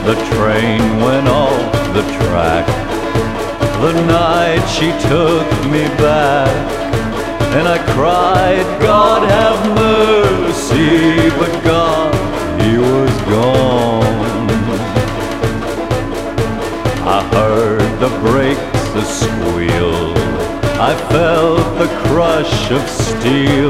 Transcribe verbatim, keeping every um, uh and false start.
the train went off the track. The night she took me back, and I cried, God have mercy, but God, he was gone. I heard the brakes a squeal, I felt the crush of steel.